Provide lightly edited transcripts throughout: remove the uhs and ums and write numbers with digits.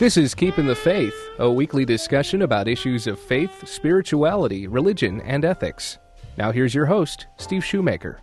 This is Keeping the Faith, a weekly discussion about issues of faith, spirituality, religion, and ethics. Now here's your host, Steve Shoemaker.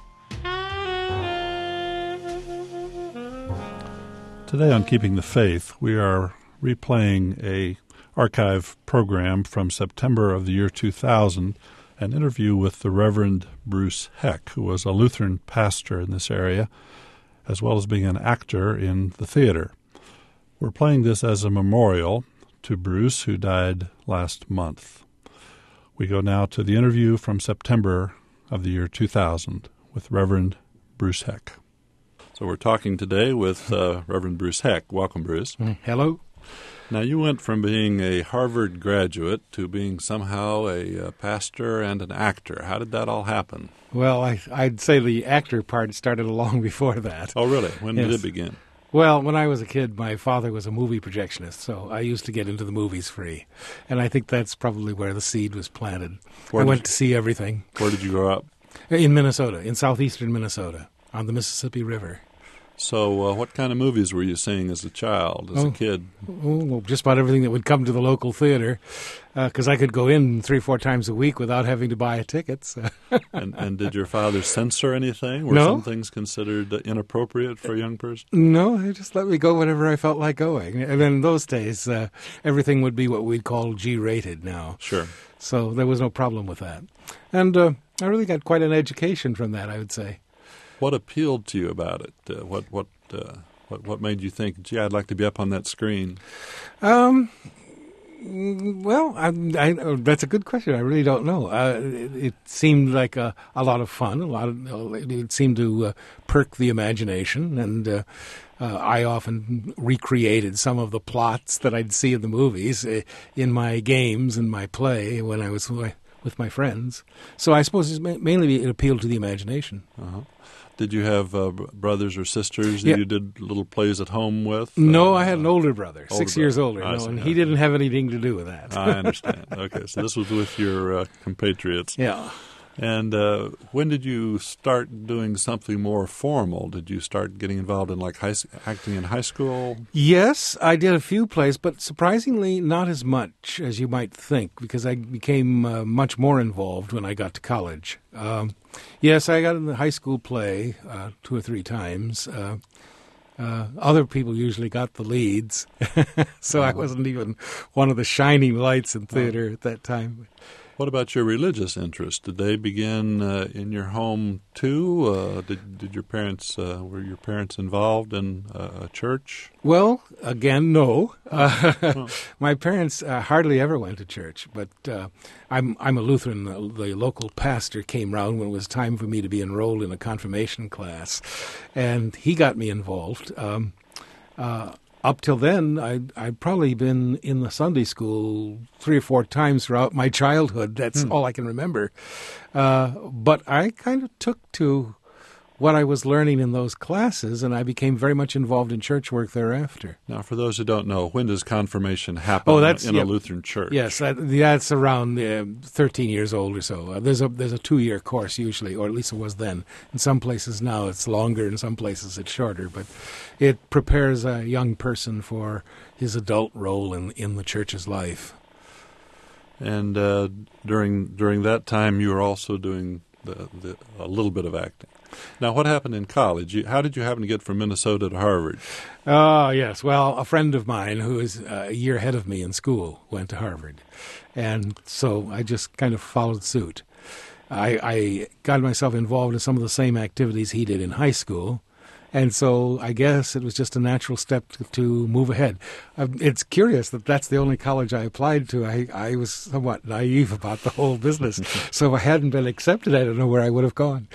Today on Keeping the Faith, we are replaying a archive program from September of the year 2000, an interview with the Reverend Bruce Heck, who was a Lutheran pastor in this area, as well as being an actor in the theater. We're playing this as a memorial to Bruce, who died last month. We go now to the interview from September of the year 2000 with Reverend Bruce Heck. So we're talking today with Reverend Bruce Heck. Welcome, Bruce. Hello. Now, you went from being a Harvard graduate to being somehow a pastor and an actor. How did that all happen? Well, I'd say the actor part started long before that. Oh, really? When Yes. did it begin? Well, when I was a kid, my father was a movie projectionist, so I used to get into the movies free. And I think that's probably where the seed was planted. I went to see everything. Where did you grow up? In Minnesota, in southeastern Minnesota, on the Mississippi River. So what kind of movies were you seeing as a child, as a kid? Well, just about everything that would come to the local theater, because I could go in 3 or 4 times a week without having to buy a ticket. So. And did your father censor anything? Were No. some things considered inappropriate for a young person? No, they just let me go whenever I felt like going. And then in those days, everything would be what we'd call G-rated now. Sure. So there was no problem with that. And I really got quite an education from that, I would say. What appealed to you about it? What made you think, gee, I'd like to be up on that screen? Well, that's a good question. I really don't know. It seemed like a lot of fun. It seemed to perk the imagination, and I often recreated some of the plots that I'd see in the movies in my games and my play when I was with my friends. So I suppose mainly it appealed to the imagination. Uh-huh. Did you have brothers or sisters that you did little plays at home with? No, I had an older brother, 6 years older, and he didn't have anything to do with that. I understand. Okay, so this was with your compatriots. Yeah. And when did you start doing something more formal? Did you start getting involved in acting in high school? Yes, I did a few plays, but surprisingly not as much as you might think, because I became much more involved when I got to college. Yes, I got in the high school play 2 or 3 times. Other people usually got the leads, so I wasn't even one of the shining lights in theater at that time. What about your religious interests? Did they begin in your home too? Did your parents were your parents involved in a church? Well, again, no. My parents hardly ever went to church, but I'm a Lutheran. The local pastor came round when it was time for me to be enrolled in a confirmation class, and he got me involved. Up till then, I'd probably been in the Sunday school 3 or 4 times throughout my childhood. That's all I can remember. But I kind of took to what I was learning in those classes, and I became very much involved in church work thereafter. Now, for those who don't know, when does confirmation happen in a Lutheran church? Yes, that's around 13 years old or so. There's a 2-year course usually, or at least it was then. In some places now it's longer, in some places it's shorter, but it prepares a young person for his adult role in the church's life. And during that time, you were also doing a little bit of acting. Now, what happened in college? How did you happen to get from Minnesota to Harvard? Oh, yes. Well, a friend of mine who is a year ahead of me in school went to Harvard. And so I just kind of followed suit. I got myself involved in some of the same activities he did in high school. And so I guess it was just a natural step to move ahead. It's curious that that's the only college I applied to. I was somewhat naive about the whole business. So if I hadn't been accepted, I don't know where I would have gone.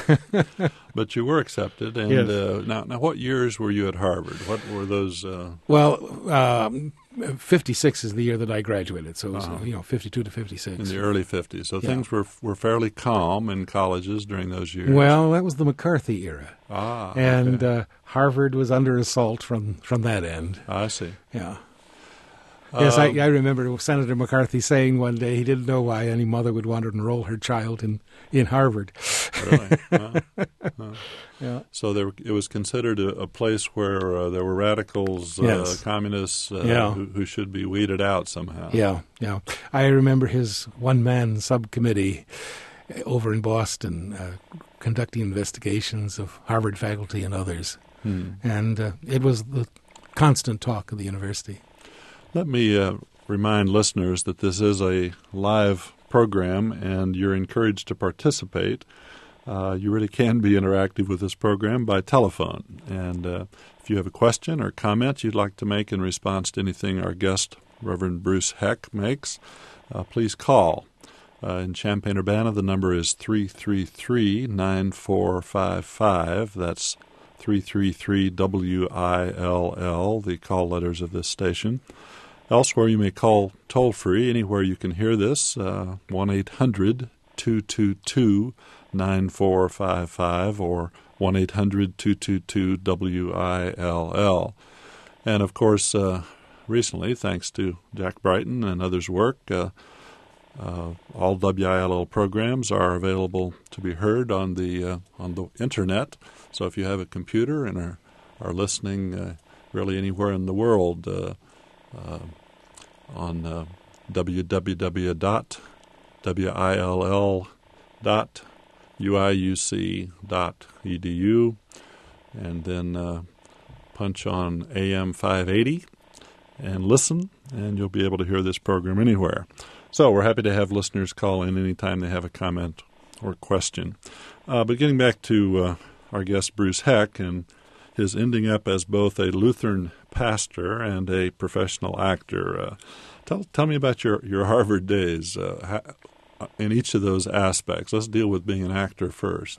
But you were accepted. And yes. Now, what years were you at Harvard? What were those? Well, 56 is the year that I graduated, so it was 52 to 56. In the early 50s. So things were fairly calm in colleges during those years. Well, that was the McCarthy era. And Harvard was under assault from that end. I see. Yeah. Yes, I remember Senator McCarthy saying one day he didn't know why any mother would want to enroll her child in Harvard. Really? Yeah. So it was considered a place where there were radicals, Yes. communists Yeah. who should be weeded out somehow. Yeah. I remember his one-man subcommittee over in Boston conducting investigations of Harvard faculty and others. And it was the constant talk of the university. Let me remind listeners that this is a live program, and you're encouraged to participate. You really can be interactive with this program by telephone. And if you have a question or comment you'd like to make in response to anything our guest, Reverend Bruce Heck, makes, please call. In Champaign-Urbana, the number is 333-9455. That's 333-WILL, the call letters of this station. Elsewhere, you may call toll-free anywhere you can hear this, 1-800-222-9455 or 1-800-222-WILL. And, of course, recently, thanks to Jack Brighton and others' work, all WILL programs are available to be heard on the Internet. So if you have a computer and are listening really anywhere in the world, on www.will.uiuc.edu, and then punch on AM 580 and listen, and you'll be able to hear this program anywhere. So we're happy to have listeners call in anytime they have a comment or question. But getting back to our guest Bruce Heck and his ending up as both a Lutheran pastor and a professional actor. Tell me about your Harvard days in each of those aspects. Let's deal with being an actor first.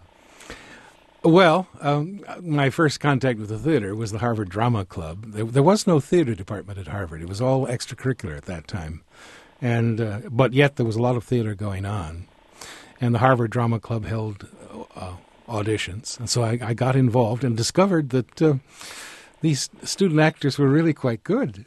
Well, my first contact with the theater was the Harvard Drama Club. There was no theater department at Harvard. It was all extracurricular at that time. And but yet there was a lot of theater going on. And the Harvard Drama Club held auditions. And so I got involved and discovered that these student actors were really quite good.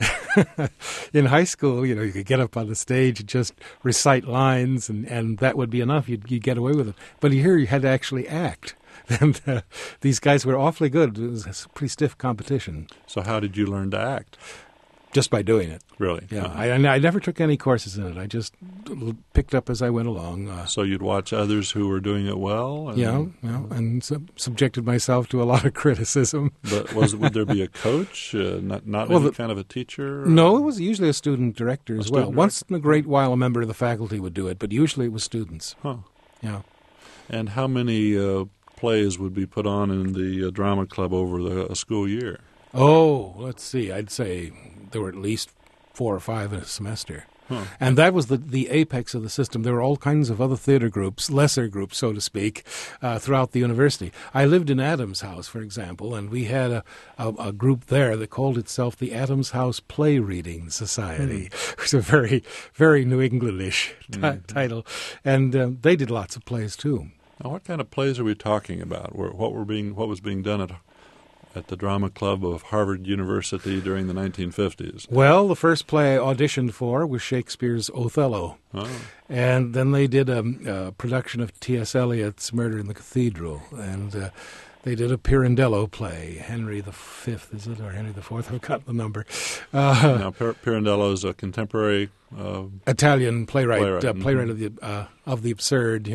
In high school, you could get up on the stage and just recite lines, and that would be enough. You'd get away with it. But here you had to actually act. And these guys were awfully good. It was a pretty stiff competition. So how did you learn to act? Just by doing it. Really? Yeah. I never took any courses in it. I just picked up as I went along. So you'd watch others who were doing it well? And subjected myself to a lot of criticism. But would there be a coach, not any kind of a teacher? No, it was usually a student director as well. Director? Once in a great while, a member of the faculty would do it, but usually it was students. Huh. Yeah. And how many plays would be put on in the drama club over a school year? Oh, let's see. I'd say there were at least 4 or 5 in a semester. Huh. And that was the apex of the system. There were all kinds of other theater groups, lesser groups, so to speak, throughout the university. I lived in Adams House, for example, and we had a group there that called itself the Adams House Play Reading Society. It was a very, very New Englandish title. And they did lots of plays, too. Now, what kind of plays are we talking about? What was being done at the drama club of Harvard University during the 1950s? Well, the first play I auditioned for was Shakespeare's Othello. Oh. And then they did a production of T.S. Eliot's Murder in the Cathedral. And they did a Pirandello play, Henry V, is it, or Henry IV? I've forgotten the number. Now, Pirandello is a contemporary Italian playwright mm-hmm. of the absurd,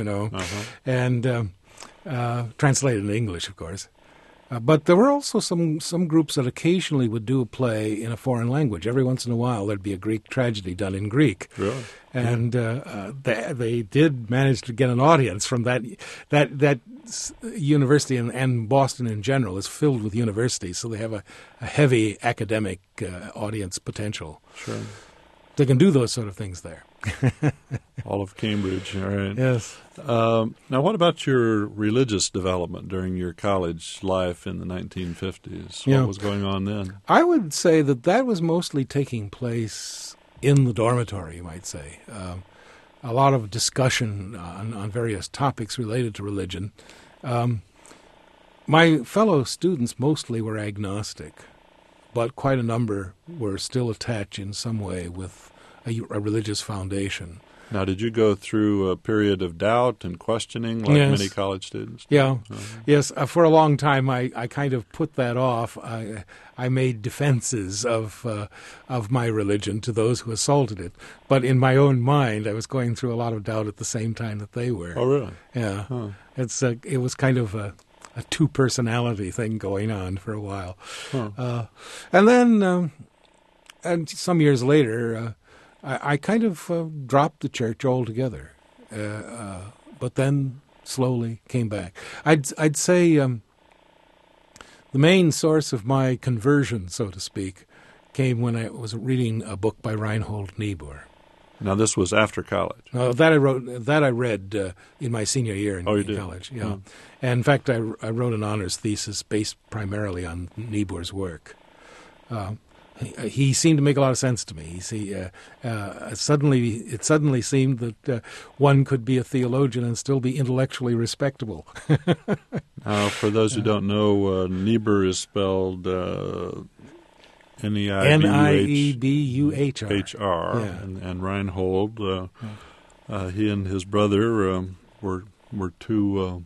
and translated in English, of course. But there were also some groups that occasionally would do a play in a foreign language. Every once in a while, there'd be a Greek tragedy done in Greek. Really? And they did manage to get an audience from that university, and Boston in general is filled with universities, so they have a heavy academic audience potential. Sure. They can do those sort of things there. All of Cambridge, all right. Yes. Now, what about your religious development during your college life in the 1950s? What was going on then? I would say that was mostly taking place in the dormitory, you might say. A lot of discussion on various topics related to religion. My fellow students mostly were agnostic. but quite a number were still attached in some way with a religious foundation. Now, did you go through a period of doubt and questioning like Yes. many college students? Yeah. Yes, for a long time I kind of put that off. I made defenses of my religion to those who assaulted it. But in my own mind, I was going through a lot of doubt at the same time that they were. Oh, really? Yeah. Huh. It was kind of a two-personality thing going on for a while. Huh. And then, and some years later, I kind of dropped the church altogether, but then slowly came back. I'd say the main source of my conversion, so to speak, came when I was reading a book by Reinhold Niebuhr. Now, this was after college. That I read in my senior year in college. Yeah, and in fact, I wrote an honors thesis based primarily on Niebuhr's work. He seemed to make a lot of sense to me. It suddenly seemed that one could be a theologian and still be intellectually respectable. Now, for those who don't know, Niebuhr is spelled Niebuhr. H-R, and Reinhold. He and his brother were two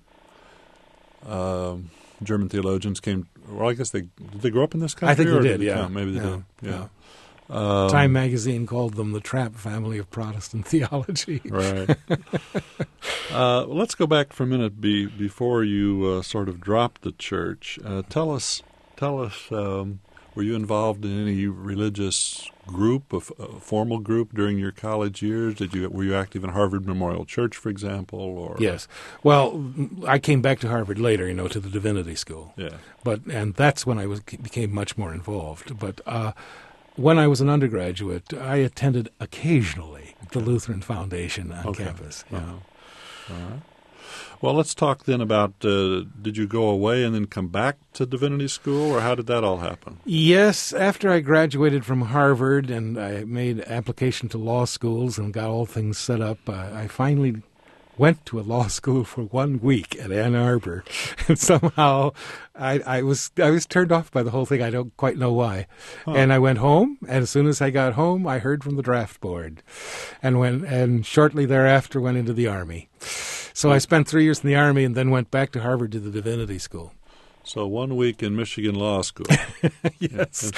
German theologians. Well, I guess did they grow up in this country? I think they did, yeah. yeah. Maybe they did. Yeah. Time magazine called them the Trapp family of Protestant theology. Right. Let's go back for a minute before you sort of dropped the church. Tell us. Were you involved in any religious group, a formal group during your college years? Were you active in Harvard Memorial Church, for example? Or? Yes. Well, I came back to Harvard later, to the divinity school. Yeah. And that's when I became much more involved. But when I was an undergraduate, I attended occasionally the Lutheran Foundation on campus. Yeah. All right. Well, let's talk then about, did you go away and then come back to divinity school, or how did that all happen? Yes, after I graduated from Harvard and I made application to law schools and got all things set up, I finally went to a law school for 1 week at Ann Arbor. And somehow I was turned off by the whole thing. I don't quite know why. Huh. And I went home, and as soon as I got home, I heard from the draft board. And shortly thereafter went into the Army. So I spent 3 years in the Army and then went back to Harvard to the divinity school. So 1 week in Michigan Law School. Yes.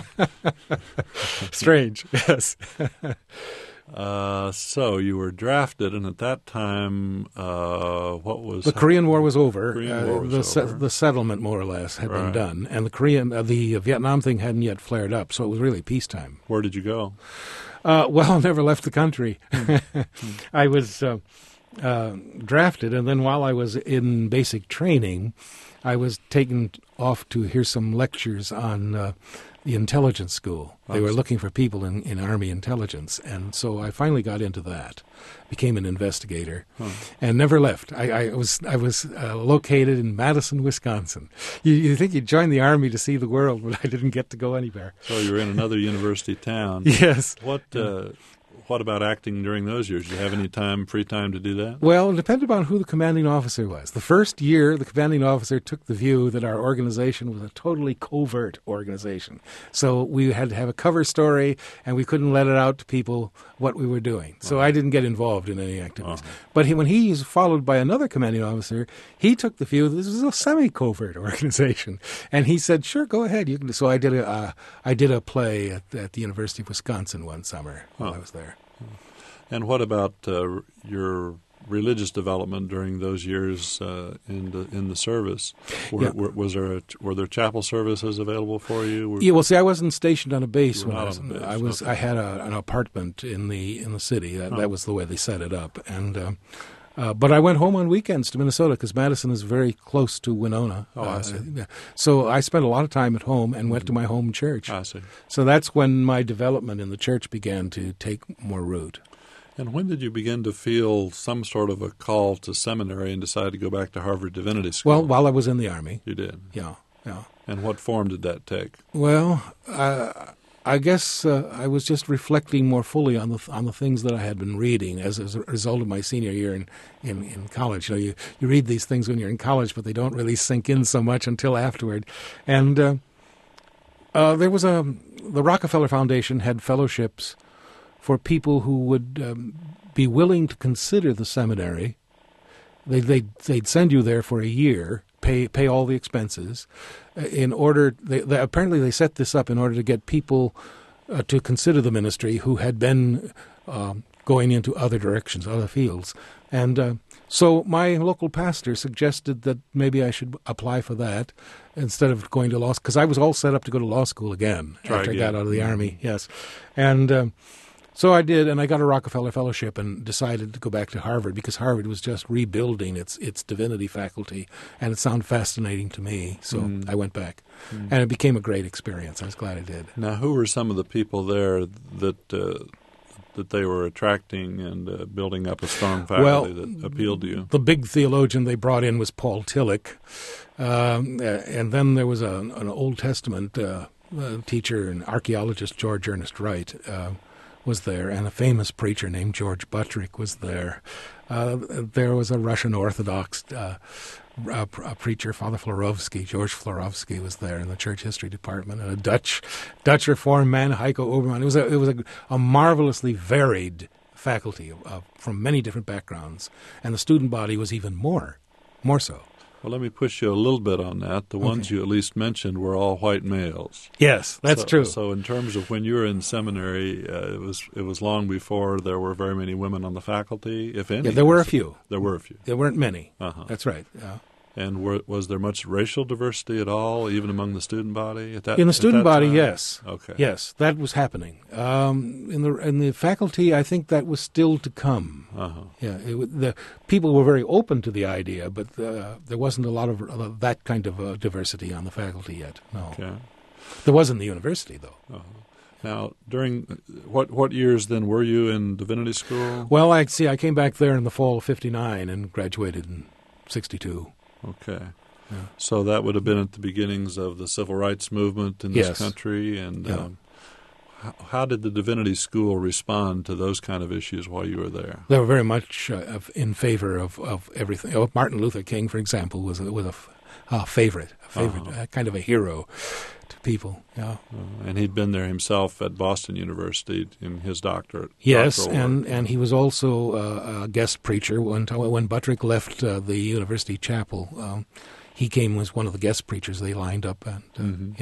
Strange, yes. So you were drafted, and at that time, what was... The Korean War was over. The settlement, more or less, had been done. And the Vietnam thing hadn't yet flared up, so it was really peacetime. Where did you go? Well, I never left the country. I was... drafted, and then while I was in basic training, I was taken off to hear some lectures on the intelligence school. They were looking for people in Army intelligence, and so I finally got into that, became an investigator, and never left. I was located in Madison, Wisconsin. You think you'd join the Army to see the world, but I didn't get to go anywhere. So you were in another university town. Yes. What about acting during those years? Did you have any free time to do that? Well, it depended on who the commanding officer was. The first year, the commanding officer took the view that our organization was a totally covert organization. So we had to have a cover story, and we couldn't let it out to people what we were doing. So I didn't get involved in any activities. But when he was followed by another commanding officer, he took the view that this was a semi-covert organization. And he said, sure, go ahead. You can. So I did a play at the University of Wisconsin one summer while I was there. And what about your religious development during those years in the service? Were there chapel services available for you? I wasn't stationed on a base when I was. I had an apartment in the city. That was the way they set it up, and. But I went home on weekends to Minnesota because Madison is very close to Winona. I see. So I spent a lot of time at home and went to my home church. I see. So that's when my development in the church began to take more root. And when did you begin to feel some sort of a call to seminary and decide to go back to Harvard Divinity School? Well, while I was in the Army. You did? Yeah. And what form did that take? Well, I guess I was just reflecting more fully on the things that I had been reading as a result of my senior year in college. You read these things when you're in college, but they don't really sink in so much until afterward. And There was the Rockefeller Foundation had fellowships for people who would be willing to consider the seminary. They'd send you there for a year, pay all the expenses, in order. Apparently they set this up in order to get people to consider the ministry who had been going into other directions, other fields, and so my local pastor suggested that maybe I should apply for that instead of going to law school, because I was all set up to go to law school again after I got out of the Army. Yes, and so I did, and I got a Rockefeller Fellowship and decided to go back to Harvard because Harvard was just rebuilding its divinity faculty, and it sounded fascinating to me. So I went back, and it became a great experience. I was glad I did. Now, who were some of the people there that they were attracting and building up a strong faculty that appealed to you? The big theologian they brought in was Paul Tillich, and then there was an Old Testament teacher and archaeologist, George Ernest Wright, was there, and a famous preacher named George Buttrick was there. There was a Russian Orthodox a preacher, Father Florovsky, George Florovsky was there in the church history department, and a Dutch Reformed man, Heiko Obermann. It was a marvelously varied faculty from many different backgrounds, and the student body was even more so. Well, let me push you a little bit on that. The ones you at least mentioned were all white males. Yes, that's true. So in terms of when you were in seminary, it was long before there were very many women on the faculty, if any. Yeah, there were a few. There were a few. There weren't many. Uh-huh. That's right. And was there much racial diversity at all, even among the student body at that? In the student body, time? yes. Okay. Yes, that was happening. In the faculty, I think that was still to come. Uh-huh. Yeah, the people were very open to the idea, but there wasn't a lot of that kind of diversity on the faculty yet. No. Okay. There was in the university, though. Uh-huh. Now, during what years then were you in divinity school? Well, I came back there in the fall of '59 and graduated in '62. Okay. Yeah. So that would have been at the beginnings of the civil rights movement in this country. And how did the divinity school respond to those kind of issues while you were there? They were very much in favor of everything. Martin Luther King, for example, was a favorite, kind of a hero to people. Yeah. And he'd been there himself at Boston University in his doctorate. Yes, and he was also a guest preacher. When Buttrick left the university chapel, he came as one of the guest preachers they lined up. And,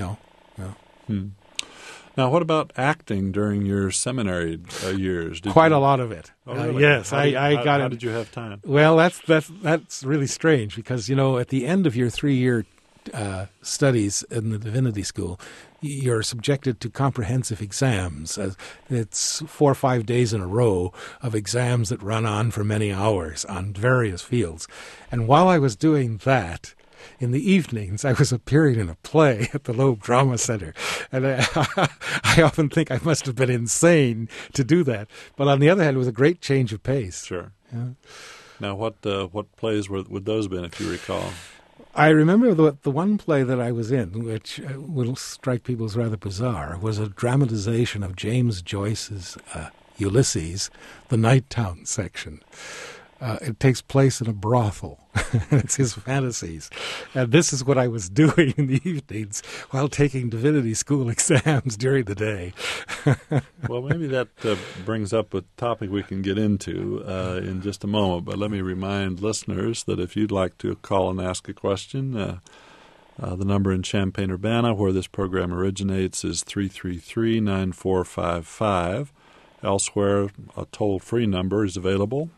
Now, what about acting during your seminary years? Quite a lot of it. Oh, really? Yes, I got it. How did you have time? Well, that's really strange because, at the end of your 3-year studies in the divinity school, you're subjected to comprehensive exams. It's 4 or 5 days in a row of exams that run on for many hours on various fields. And while I was doing that, in the evenings, I was appearing in a play at the Loeb Drama Center. And I often think I must have been insane to do that. But on the other hand, it was a great change of pace. Sure. Yeah. Now, what plays would those been, if you recall? I remember the one play that I was in, which will strike people as rather bizarre, was a dramatization of James Joyce's Ulysses, the Nightown section. It takes place in a brothel. It's his fantasies. And this is what I was doing in the evenings while taking divinity school exams during the day. Well, maybe that brings up a topic we can get into in just a moment. But let me remind listeners that if you'd like to call and ask a question, the number in Champaign-Urbana, where this program originates, is 333-9455. Elsewhere, a toll-free number is available,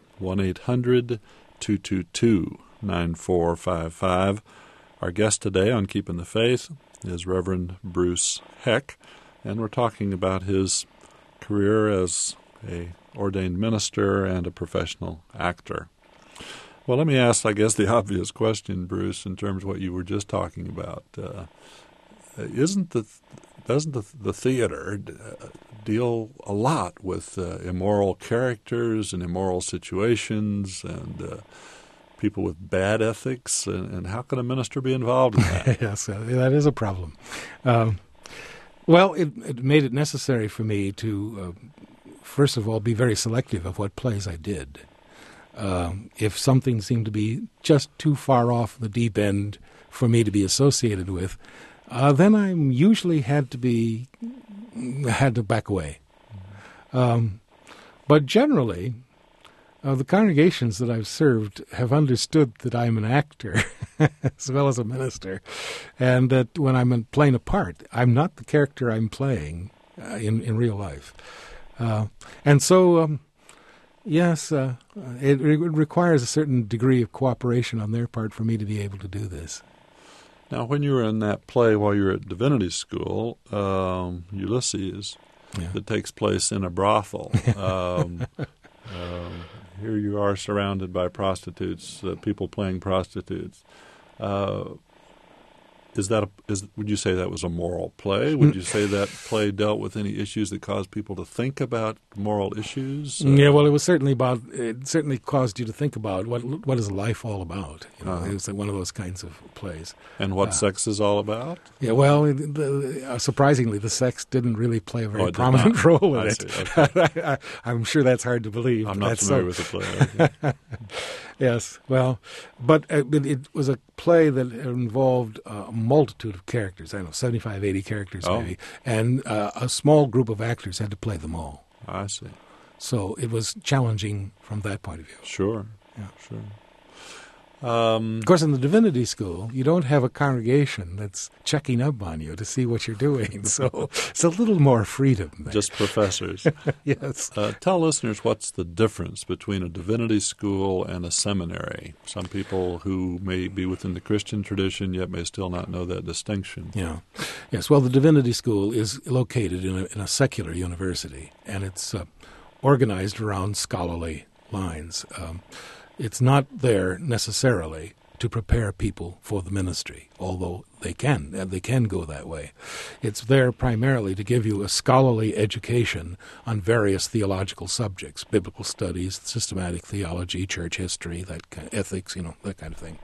1-800-222-9455. Our guest today on Keeping the Faith is Reverend Bruce Heck, and we're talking about his career as an ordained minister and a professional actor. Well, let me ask, I guess, the obvious question, Bruce, in terms of what you were just talking about. Doesn't the theater deal a lot with immoral characters and immoral situations and people with bad ethics? And how can a minister be involved in that? Yes, that is a problem. Well, it made it necessary for me to, first of all, be very selective of what plays I did. If something seemed to be just too far off the deep end for me to be associated with, then I usually had to back away. But generally, the congregations that I've served have understood that I'm an actor as well as a minister, and that when I'm playing a part, I'm not the character I'm playing in real life. And so, yes, it requires a certain degree of cooperation on their part for me to be able to do this. Now, when you were in that play while you were at divinity school, Ulysses, that takes place in a brothel. Here you are surrounded by prostitutes, people playing prostitutes. Would you say that was a moral play? Would you say that play dealt with any issues that caused people to think about moral issues? Yeah, well, it certainly caused you to think about what is life all about. It was one of those kinds of plays. And what sex is all about? Yeah, well, surprisingly, the sex didn't really play a very prominent role in it. Okay. I'm sure that's hard to believe. I'm not familiar with the play. Okay. Yes, well, but it was a play that involved a multitude of characters, 75, 80 characters maybe, and a small group of actors had to play them all. I see. So it was challenging from that point of view. Sure, yeah. Sure. Of course, in the divinity school, you don't have a congregation that's checking up on you to see what you're doing, so it's a little more freedom there. Just professors. Yes. Tell listeners what's the difference between a divinity school and a seminary. Some people who may be within the Christian tradition yet may still not know that distinction. Yeah. Yes, well, the divinity school is located in a secular university, and it's organized around scholarly lines. It's not there necessarily to prepare people for the ministry, although they can go that way. It's there primarily to give you a scholarly education on various theological subjects, biblical studies, systematic theology, church history, ethics, that kind of thing.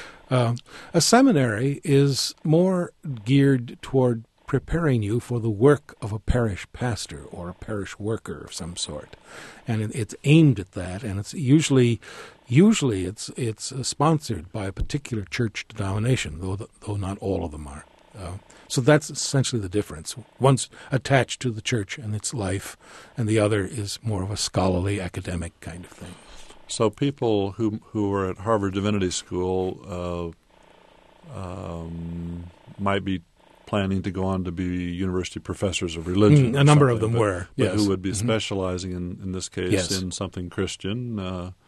A seminary is more geared toward preparing you for the work of a parish pastor or a parish worker of some sort, and it's aimed at that. And it's usually it's sponsored by a particular church denomination, though not all of them are. So that's essentially the difference. One's attached to the church and its life, and the other is more of a scholarly, academic kind of thing. So people who were at Harvard Divinity School might be planning to go on to be university professors of religion. A number of them were, but yes. who would be specializing in this case yes. in something Christian.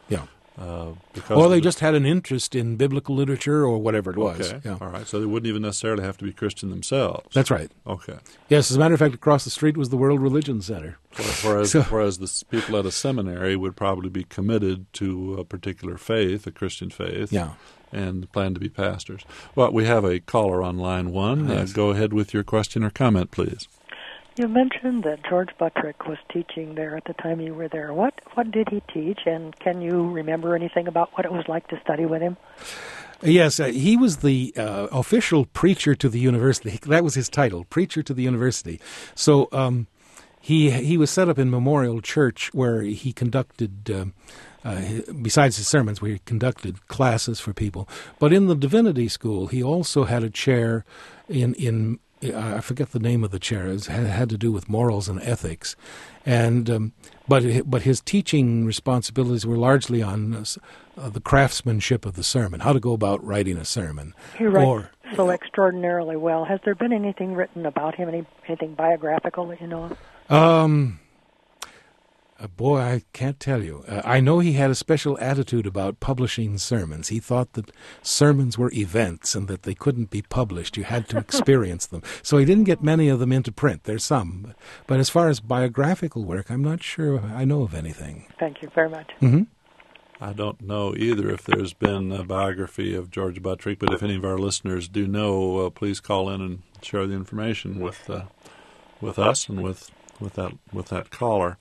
Or they just had an interest in biblical literature or whatever it was. Okay. Yeah. All right. So they wouldn't even necessarily have to be Christian themselves. That's right. Okay. Yes, as a matter of fact, across the street was the World Religion Center. Whereas the people at a seminary would probably be committed to a particular faith, a Christian faith. Yeah. And plan to be pastors. Well, we have a caller on line one. Yes. Go ahead with your question or comment, please. You mentioned that George Buttrick was teaching there at the time you were there. What did he teach, and can you remember anything about what it was like to study with him? Yes, he was the official preacher to the university. That was his title, preacher to the university. So he was set up in Memorial Church where he conducted besides his sermons, where he conducted classes for people. But in the divinity school, he also had a chair in I forget the name of the chair. It had to do with morals and ethics, and but his teaching responsibilities were largely on the craftsmanship of the sermon, how to go about writing a sermon. He writes so extraordinarily well. Has there been anything written about him? Anything biographical that you know of? Boy, I can't tell you. I know he had a special attitude about publishing sermons. He thought that sermons were events and that they couldn't be published. You had to experience them. So he didn't get many of them into print. There's some. But as far as biographical work, I'm not sure I know of anything. Thank you very much. Mm-hmm. I don't know either if there's been a biography of George Buttrick, but if any of our listeners do know, please call in and share the information with us and with that caller.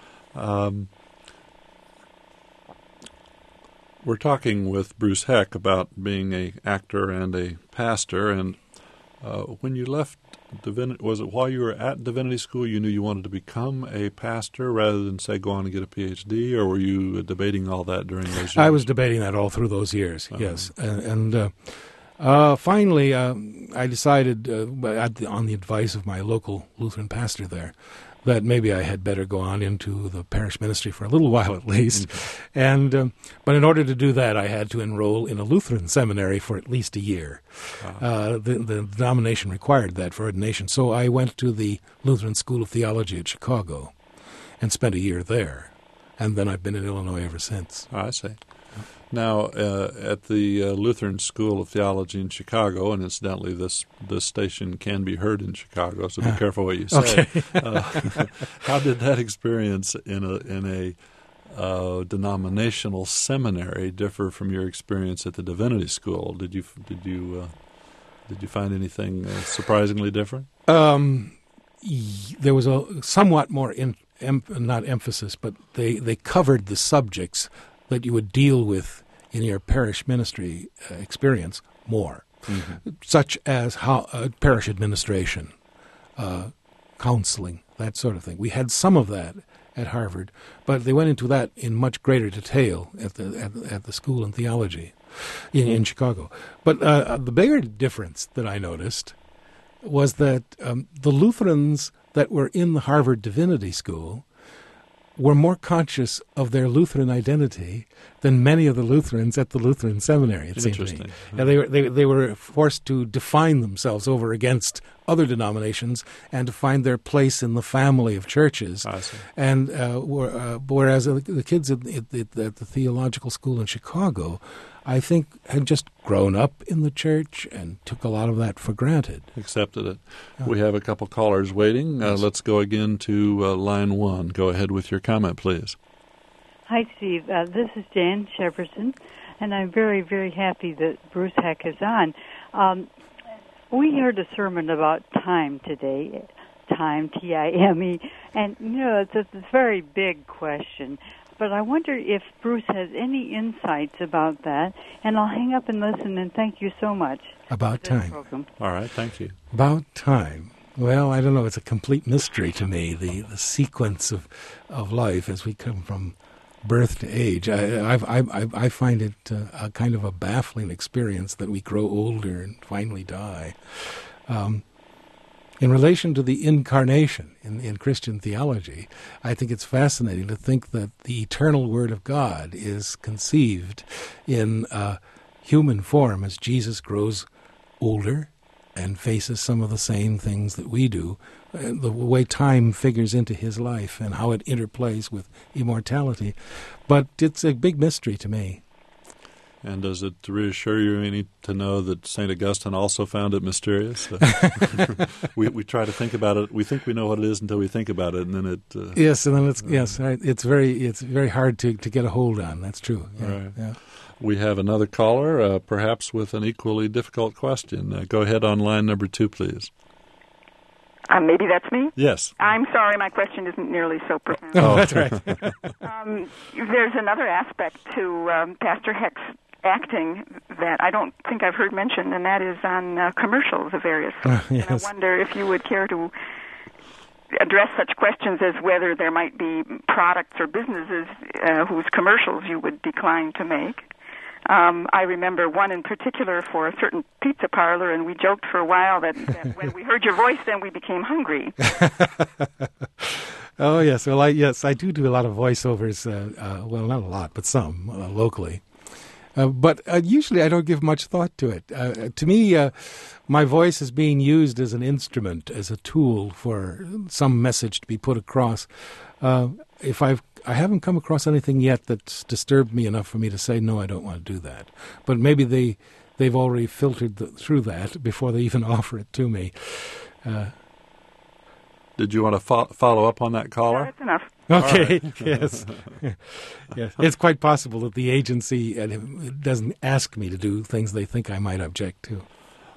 We're talking with Bruce Heck about being an actor and a pastor, and when you left Divinity, was it while you were at Divinity School you knew you wanted to become a pastor rather than, say, go on and get a Ph.D., or were you debating all that during those years? I was debating that all through those years, yes. And Finally, I decided, on the advice of my local Lutheran pastor there, that maybe I had better go on into the parish ministry for a little while at least. And but in order to do that, I had to enroll in a Lutheran seminary for at least a year. The denomination required that for ordination. So I went to the Lutheran School of Theology at Chicago and spent a year there. And then I've been in Illinois ever since. I see. Now, at the Lutheran School of Theology in Chicago, and incidentally, this station can be heard in Chicago, so be careful what you say. Okay. How did that experience in a denominational seminary differ from your experience at the Divinity School? Did you find anything surprisingly different? There was a somewhat more not emphasis, but they covered the subjects that you would deal with in your parish ministry experience more, such as how parish administration, counseling, that sort of thing. We had some of that at Harvard, but they went into that in much greater detail at the school in theology in Chicago. But the bigger difference that I noticed was that the Lutherans that were in the Harvard Divinity School were more conscious of their Lutheran identity than many of the Lutherans at the Lutheran Seminary, it seemed to me. And they were forced to define themselves over against other denominations and to find their place in the family of churches. I see. And whereas the kids at the theological school in Chicago, I think, had just grown up in the church and took a lot of that for granted. Accepted it. We have a couple callers waiting. Let's go again to line 1. Go ahead with your comment, please. Hi, Steve. This is Jan Jefferson, and I'm very, very happy that Bruce Heck is on. We heard a sermon about time today, time, T-I-M-E, and, it's a very big question. But I wonder if Bruce has any insights about that, and I'll hang up and listen, and thank you so much. About time. Program. All right, thank you. About time. Well, I don't know. It's a complete mystery to me, the sequence of life as we come from birth to age. I find it a kind of a baffling experience that we grow older and finally die. In relation to the incarnation in Christian theology, I think it's fascinating to think that the eternal Word of God is conceived in human form as Jesus grows older and faces some of the same things that we do, the way time figures into his life and how it interplays with immortality. But it's a big mystery to me. And does it reassure you any to know that St. Augustine also found it mysterious? We try to think about it. We think we know what it is until we think about it, and then it. Yes, and then it's very hard to get a hold on. That's true. Yeah, right. Yeah. We have another caller, perhaps with an equally difficult question. Go ahead on line number 2, please. Maybe that's me? Yes. I'm sorry, my question isn't nearly so profound. Oh, that's right. There's another aspect to Pastor Heck's acting that I don't think I've heard mentioned, and that is on commercials of various sorts. Yes. And I wonder if you would care to address such questions as whether there might be products or businesses whose commercials you would decline to make. I remember one in particular for a certain pizza parlor, and we joked for a while that when we heard your voice, then we became hungry. Oh, yes. Well, I do a lot of voiceovers. Well, not a lot, but some locally. But usually I don't give much thought to it. To me, my voice is being used as an instrument, as a tool for some message to be put across. I haven't come across anything yet that's disturbed me enough for me to say, no, I don't want to do that. But maybe they've already filtered through that before they even offer it to me. Did you want to follow up on that caller? No, that's enough. Okay, yes. Yes. It's quite possible that the agency doesn't ask me to do things they think I might object to.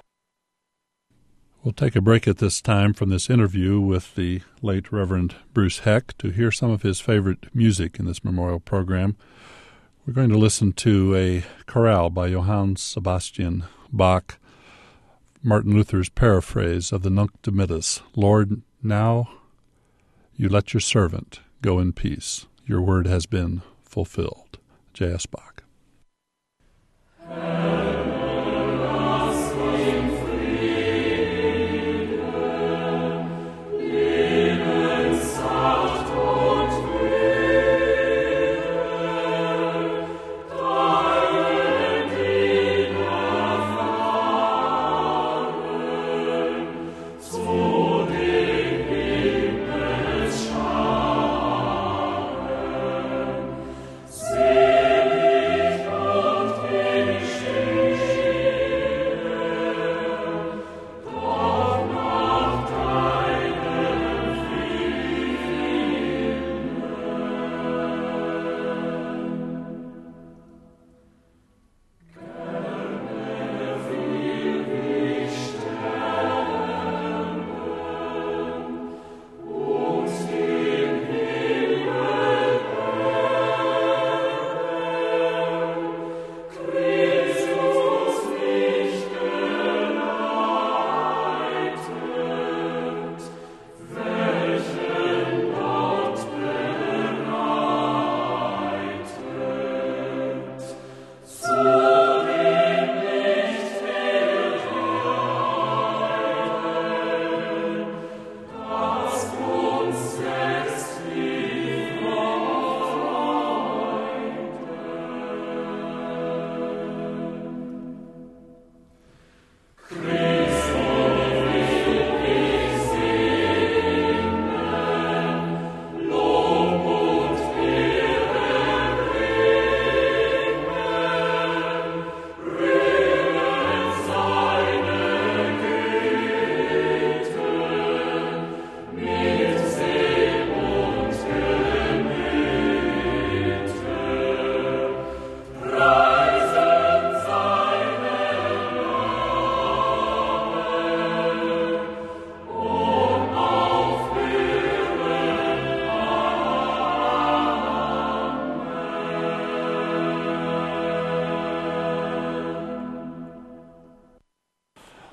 We'll take a break at this time from this interview with the late Reverend Bruce Heck to hear some of his favorite music in this memorial program. We're going to listen to a chorale by Johann Sebastian Bach, Martin Luther's paraphrase of the Nunc Dimittis. Lord, now you let your servant go in peace. Your word has been fulfilled. J.S. Bach.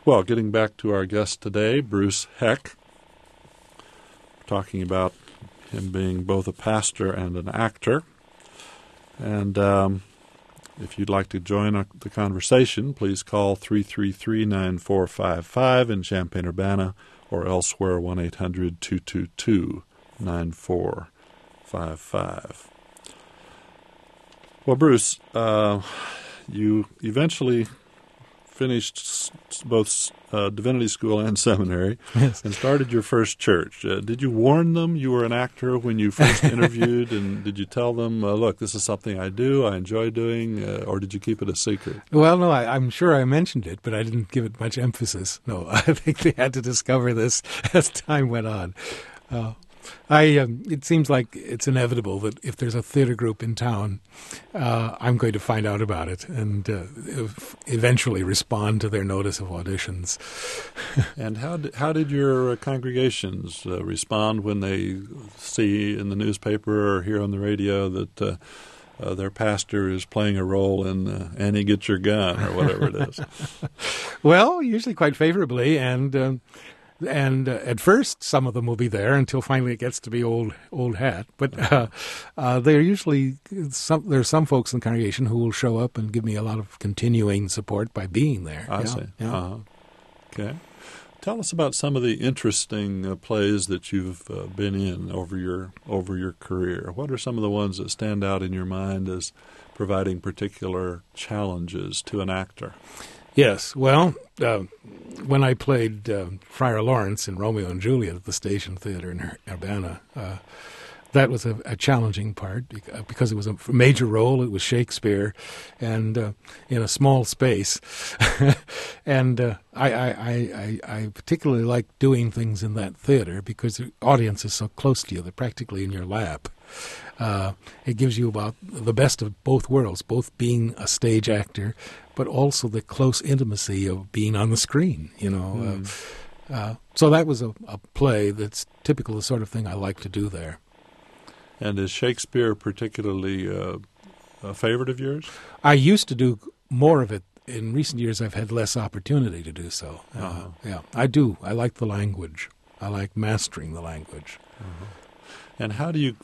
Well, getting back to our guest today, Bruce Heck, talking about him being both a pastor and an actor. And if you'd like to join the conversation, please call 333-9455 in Champaign-Urbana or elsewhere 1-800-222-9455. Well, Bruce, you eventually finished both divinity school and seminary, yes, and started your first church. Did you warn them you were an actor when you first interviewed, and did you tell them, look, this is something I do, I enjoy doing, or did you keep it a secret? Well, no, I'm sure I mentioned it, but I didn't give it much emphasis. No, I think they had to discover this as time went on. It seems like it's inevitable that if there's a theater group in town, I'm going to find out about it and eventually respond to their notice of auditions. And how did your congregations respond when they see in the newspaper or hear on the radio that their pastor is playing a role in Annie Get Your Gun or whatever it is? Well, usually quite favorably, and at first, some of them will be there until finally it gets to be old hat. But they're usually there are some folks in the congregation who will show up and give me a lot of continuing support by being there. I see. Yeah. Okay. Tell us about some of the interesting plays that you've been in over your career. What are some of the ones that stand out in your mind as providing particular challenges to an actor? Yes, well, when I played Friar Lawrence in Romeo and Juliet at the Station Theater in Urbana, that was a challenging part because it was a major role. It was Shakespeare, and in a small space. And I particularly like doing things in that theater because the audience is so close to you; they're practically in your lap. It gives you about the best of both worlds, both being a stage actor, but also the close intimacy of being on the screen, you know. So that was a play that's typical of the sort of thing I like to do there. And is Shakespeare particularly a favorite of yours? I used to do more of it. In recent years, I've had less opportunity to do so. Yeah, I do. I like the language. I like mastering the language. And how do you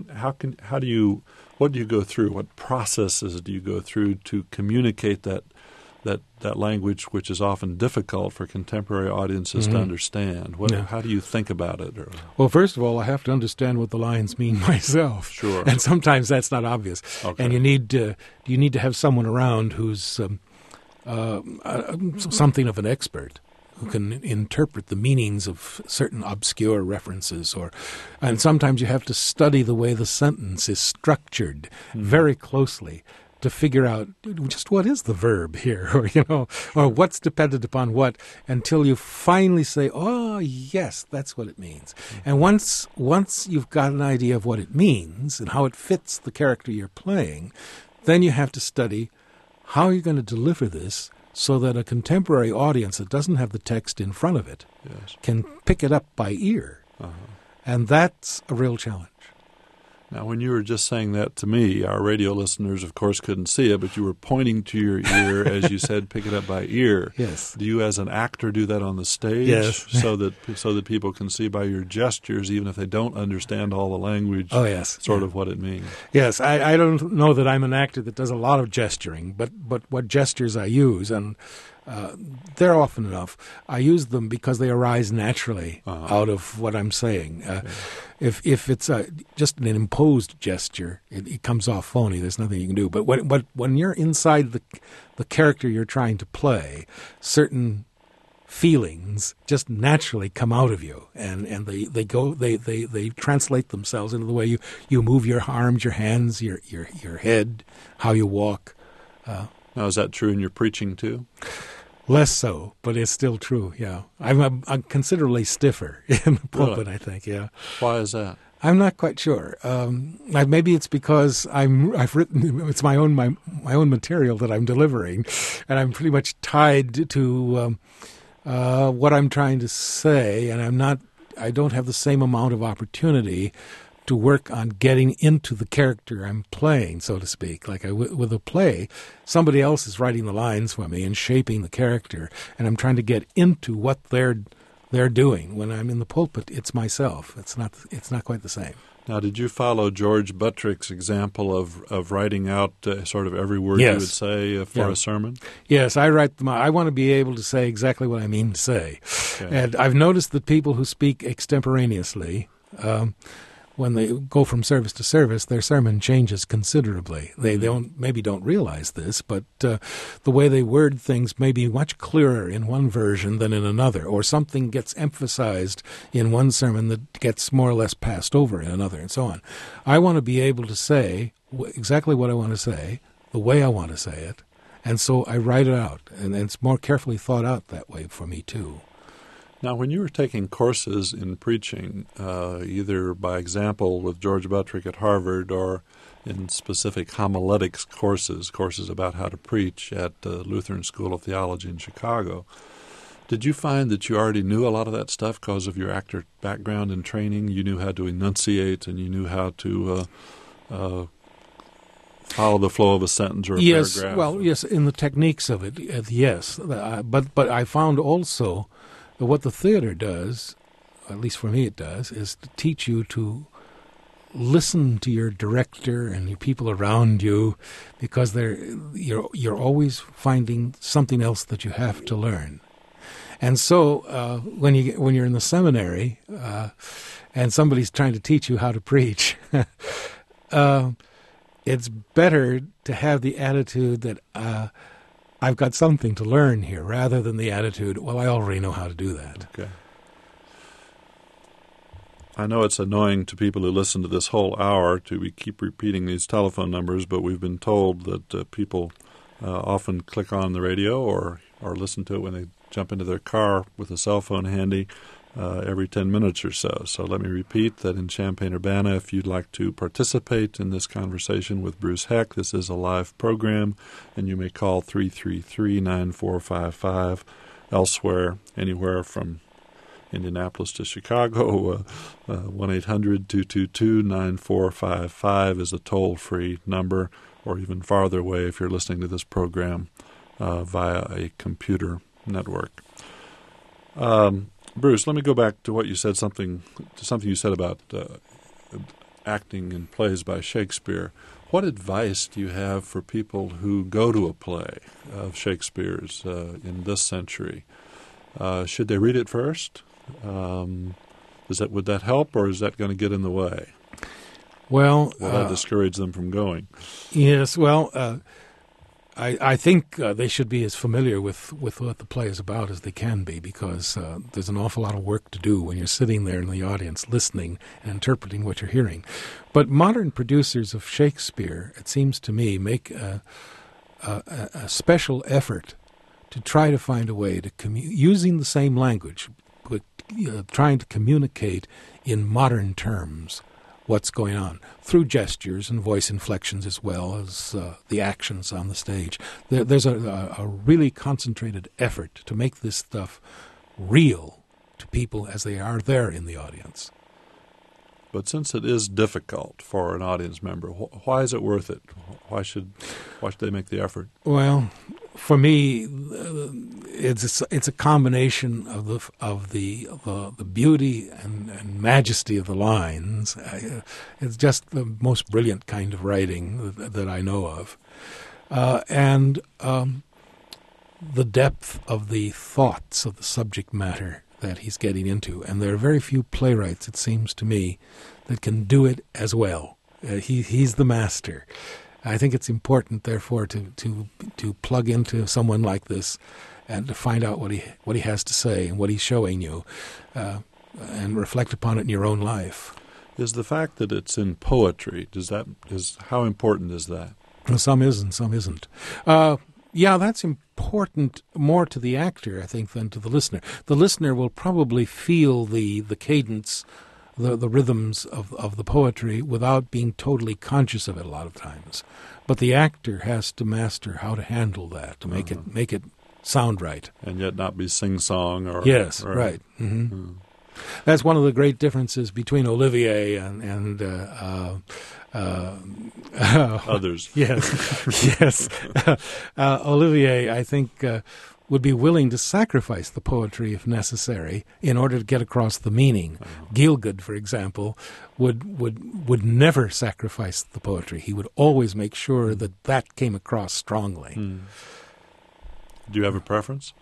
what do you go through? What processes do you go through to communicate that language, which is often difficult for contemporary audiences to understand? How do you think about it? Well, first of all, I have to understand what the lines mean myself. Sure. And sometimes that's not obvious. Okay. And you need to have someone around who's something of an expert, who can interpret the meanings of certain obscure references, and sometimes you have to study the way the sentence is structured very closely to figure out just what is the verb here, or what's dependent upon what, until you finally say, "Oh, yes, that's what it means." And once you've got an idea of what it means and how it fits the character you're playing, then you have to study how you're going to deliver this so that a contemporary audience that doesn't have the text in front of it can pick it up by ear. And that's a real challenge. Now, when you were just saying that to me, our radio listeners, of course, couldn't see it, but you were pointing to your ear as you said, pick it up by ear. Yes. Do you, as an actor, do that on the stage? Yes. so that people can see by your gestures, even if they don't understand all the language, sort of what it means? Yes. I don't know that I'm an actor that does a lot of gesturing, but what gestures I use, and they're often enough. I use them because they arise naturally out of what I'm saying. If it's just an imposed gesture, it comes off phony. There's nothing you can do. But when you're inside the character you're trying to play, certain feelings just naturally come out of you, and they translate themselves into the way you move your arms, your hands, your head, how you walk. Now, is that true in your preaching too? Less so, but it's still true, yeah. I'm considerably stiffer in the pulpit, Really? I think, yeah. Why is that? I'm not quite sure. Maybe it's because I've written, it's my own material that I'm delivering, and I'm pretty much tied to what I'm trying to say, and I don't have the same amount of opportunity to work on getting into the character I'm playing, so to speak. Like with a play, somebody else is writing the lines for me and shaping the character, and I'm trying to get into what they're doing. When I'm in the pulpit, it's myself. It's not quite the same. Now, did you follow George Buttrick's example of writing out sort of every word you would say for a sermon? Yes, I write them out. I want to be able to say exactly what I mean to say. Okay. And I've noticed that people who speak extemporaneously, when they go from service to service, their sermon changes considerably. They don't realize this, but the way they word things may be much clearer in one version than in another, or something gets emphasized in one sermon that gets more or less passed over in another, and so on. I want to be able to say exactly what I want to say, the way I want to say it, and so I write it out, and it's more carefully thought out that way for me, too. Now, when you were taking courses in preaching, either by example with George Buttrick at Harvard or in specific homiletics courses about how to preach at the Lutheran School of Theology in Chicago, did you find that you already knew a lot of that stuff because of your actor background and training? You knew how to enunciate and you knew how to follow the flow of a sentence or a paragraph? Well, yes, in the techniques of it, yes. But I found also what the theater does, at least for me it does, is to teach you to listen to your director and your people around you, because you're always finding something else that you have to learn. And so when you're in the seminary and somebody's trying to teach you how to preach, it's better to have the attitude that I've got something to learn here, rather than the attitude, well, I already know how to do that. Okay. I know it's annoying to people who listen to this whole hour we keep repeating these telephone numbers, but we've been told that people often click on the radio or listen to it when they jump into their car with a cell phone handy every 10 minutes or so. So let me repeat that in Champaign-Urbana, if you'd like to participate in this conversation with Bruce Heck, this is a live program, and you may call 333-9455. Elsewhere, anywhere from Indianapolis to Chicago, 1-800-222-9455 is a toll-free number, or even farther away if you're listening to this program via a computer network. Bruce, let me go back to what you said, something you said about acting in plays by Shakespeare. What advice do you have for people who go to a play of Shakespeare's in this century? Should they read it first? Would that help, or is that going to get in the way? Well, will that discourage them from going? Yes. Well, I think they should be as familiar with what the play is about as they can be, because there's an awful lot of work to do when you're sitting there in the audience listening and interpreting what you're hearing. But modern producers of Shakespeare, it seems to me, make a special effort to try to find a way to using the same language, but trying to communicate in modern terms what's going on through gestures and voice inflections, as well as the actions on the stage. There's a really concentrated effort to make this stuff real to people as they are there in the audience. But since it is difficult for an audience member, why is it worth it? Why should they make the effort? Well, for me, it's a combination of the beauty and majesty of the lines. It's just the most brilliant kind of writing that I know of, and the depth of the thoughts of the subject matter that he's getting into. And there are very few playwrights, it seems to me, that can do it as well. He's the master. I think it's important, therefore, to plug into someone like this and to find out what he has to say and what he's showing you, and reflect upon it in your own life. Is the fact that it's in poetry, how important is that? Some is and some isn't. Yeah, that's important more to the actor, I think, than to the listener. The listener will probably feel the cadence, the rhythms of the poetry without being totally conscious of it a lot of times. But the actor has to master how to handle that, to make it sound right. And yet not be sing-song or... Yes, right. Mm-hmm. That's one of the great differences between Olivier and others. Yes, yes. Olivier, I think, would be willing to sacrifice the poetry if necessary in order to get across the meaning. Gielgud, for example, would never sacrifice the poetry. He would always make sure that came across strongly. Do you have a preference?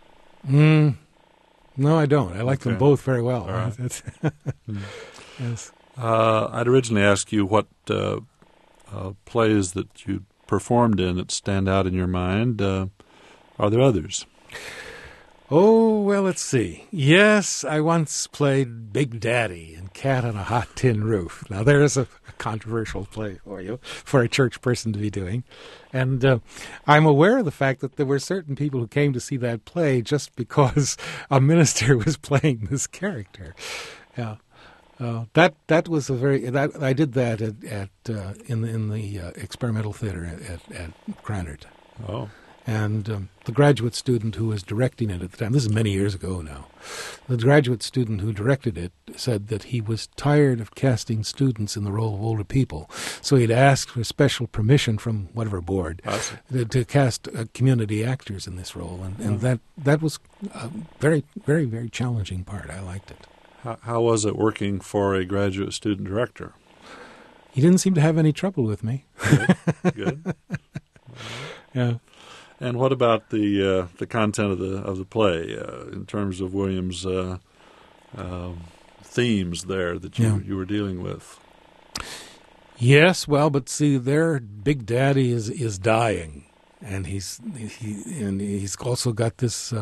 No, I don't. I like them both very well. All right. Yes. I'd originally ask you what plays that you performed in that stand out in your mind. Are there others? Oh, well, let's see. Yes, I once played Big Daddy in Cat on a Hot Tin Roof. Now, there is a controversial play for you, for a church person to be doing. And I'm aware of the fact that there were certain people who came to see that play just because a minister was playing this character. Yeah. That was a very I did that in the experimental theater at Granard. Oh. And the graduate student who was directing it at the time, this is many years ago now, the graduate student who directed it said that he was tired of casting students in the role of older people. So he'd asked for special permission from whatever board to cast community actors in this role. And that was a very, very, very challenging part. I liked it. How was it working for a graduate student director? He didn't seem to have any trouble with me. Good. Yeah. And what about the content of the play in terms of Williams' themes there that you were dealing with? Yes, well, but see, their Big Daddy is dying, and he's also got this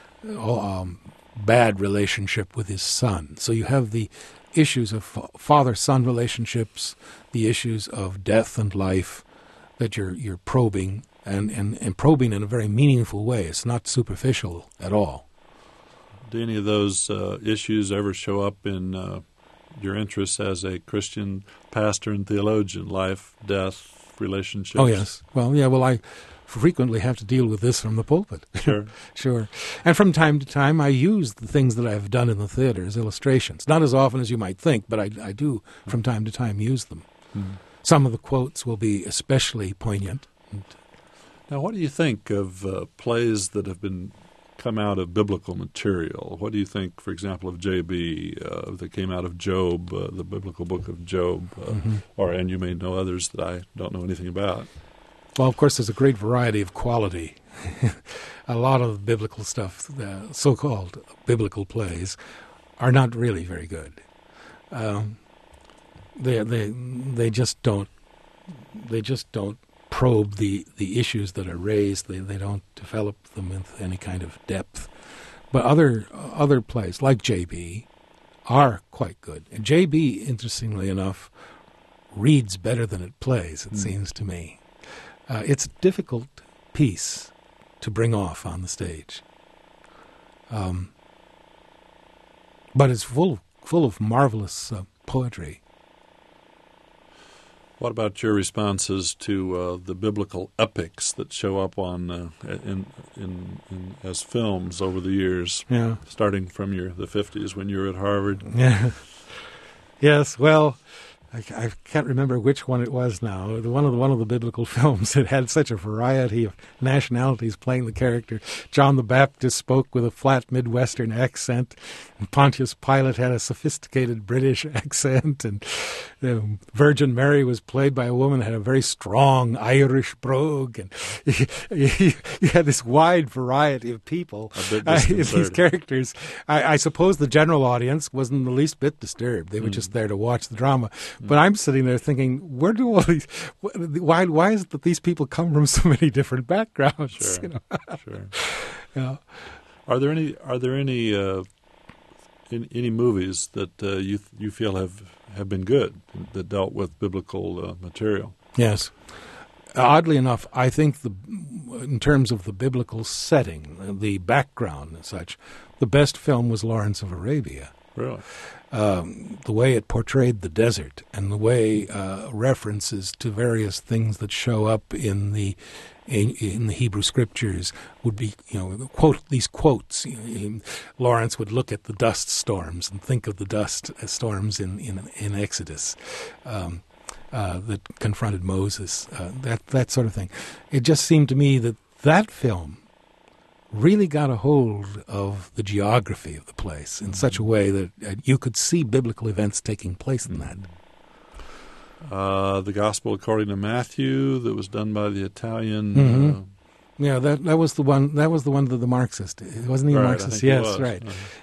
bad relationship with his son. So you have the issues of father-son relationships, the issues of death and life that you're probing. And probing in a very meaningful way. It's not superficial at all. Do any of those issues ever show up in your interests as a Christian pastor and theologian? Life, death, relationships? Oh, yes. Well, I frequently have to deal with this from the pulpit. Sure. Sure. And from time to time, I use the things that I've done in the theater as illustrations. Not as often as you might think, but I do from time to time use them. Mm-hmm. Some of the quotes will be especially poignant. Now, what do you think of plays that have come out of biblical material? What do you think, for example, of J.B. That came out of Job, the biblical book of Job, and you may know others that I don't know anything about? Well, of course, there's a great variety of quality. A lot of biblical stuff, the so-called biblical plays, are not really very good. They just don't probe the issues that are raised. They don't develop them with any kind of depth. But other plays, like J.B., are quite good. And J.B., interestingly enough, reads better than it plays, it seems to me. It's a difficult piece to bring off on the stage. But it's full of marvelous poetry. What about your responses to the biblical epics that show up on in as films over the years? Yeah. Starting from the 50s when you were at Harvard. Yeah. Yes. Well, I can't remember which one it was now. One of the biblical films that had such a variety of nationalities playing the character. John the Baptist spoke with a flat Midwestern accent, and Pontius Pilate had a sophisticated British accent, and the Virgin Mary was played by a woman that had a very strong Irish brogue, and you had this wide variety of people in these characters. I suppose the general audience wasn't the least bit disturbed. They were just there to watch the drama. But I'm sitting there thinking, where do all these? Why is it that these people come from so many different backgrounds? Sure, you know? Sure. Yeah. Are there any movies that you feel have been good that dealt with biblical material? Yes. Oddly enough, I think in terms of the biblical setting, the background and such, the best film was Lawrence of Arabia. Really? The way it portrayed the desert and the way references to various things that show up in the Hebrew scriptures would be, these quotes. Lawrence would look at the dust storms and think of the dust storms in Exodus that confronted Moses, that sort of thing. It just seemed to me that film really got a hold of the geography of the place in such a way that you could see biblical events taking place in that. The Gospel according to Matthew, that was done by the Italian. Yeah, that was the one. That was the one that the Marxist. Wasn't he a Marxist? Yes, right.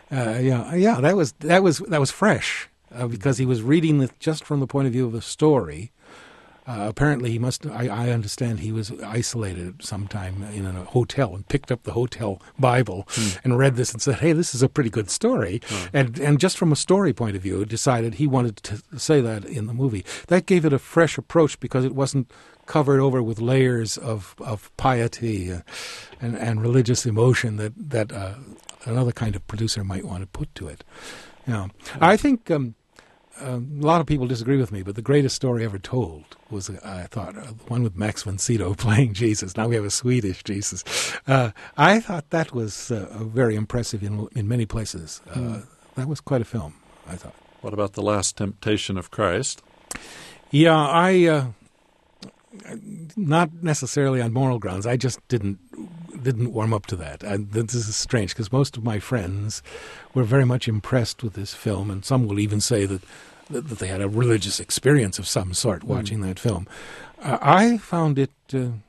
That was fresh because he was reading it just from the point of view of the story. Apparently, he must. I understand he was isolated sometime in a hotel and picked up the hotel Bible and read this and said, "Hey, this is a pretty good story." And just from a story point of view, decided he wanted to say that in the movie. That gave it a fresh approach because it wasn't covered over with layers of piety and religious emotion that another kind of producer might want to put to it. I think. A lot of people disagree with me, but the greatest story ever told was, I thought, the one with Max von Sydow playing Jesus. Now we have a Swedish Jesus. I thought that was very impressive in many places. That was quite a film, I thought. What about The Last Temptation of Christ? Yeah, not necessarily on moral grounds. I just didn't warm up to that. This is strange because most of my friends were very much impressed with this film, and some will even say that they had a religious experience of some sort watching that film. I found it,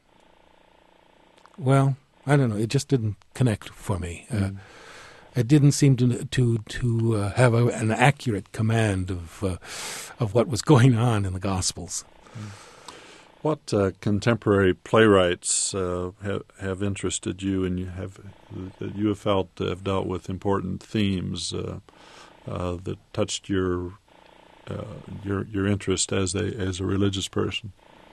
I don't know, it just didn't connect for me. It didn't seem to have an accurate command of what was going on in the Gospels. What contemporary playwrights have interested you, and you have felt have dealt with important themes that touched your interest as a religious person?